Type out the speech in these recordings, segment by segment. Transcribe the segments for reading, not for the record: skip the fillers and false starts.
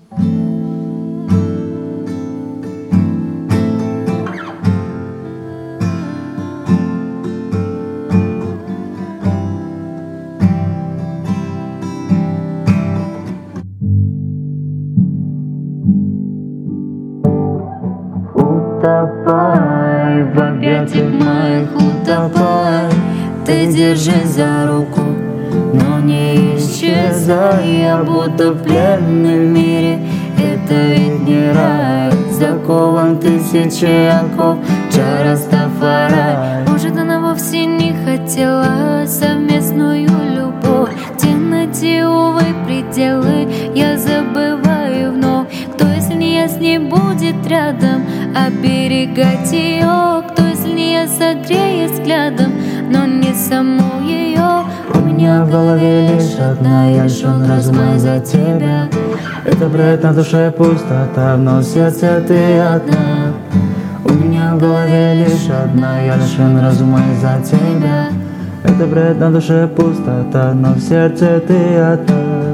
Утопай в объятиях моих, утопай. Ты держись за руку, но не исчезай. Я будто пленный в мире, это ведь не рай. Закован тысячи оков, чар Растафарай. Может, она вовсе не хотела совместную любовь, где найти, увы, пределы я забываю вновь. Кто, если не я, с ней будет рядом оберегать ее? Кто, если не я, согреет взглядом, но не саму ее? У меня в голове лишь одна, я лишён разума из-за тебя. Это бред, на душе пустота, но в сердце ты одна. У меня в голове лишь одна, я лишён разума из-за тебя. Это бред, на душе пустота, но в сердце ты одна.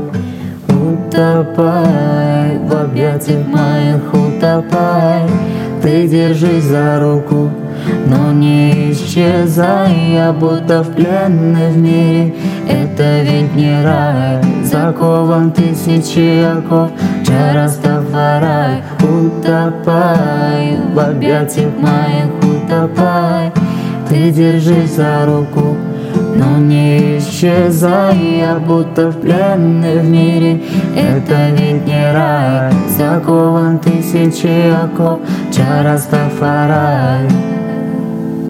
Утопай в объятиях моих, утопай. Ты держись за руку, но не исчезай. Я будто в пленный в мире, это ведь не рай. Закован тысячи оков, чар Растафарай. Утопай в объятиях моих, утопай. Ты держись за руку, но не исчезай. Я будто в пленный в мире, это ведь не рай. Закован тысячи оков, чар Растафарай.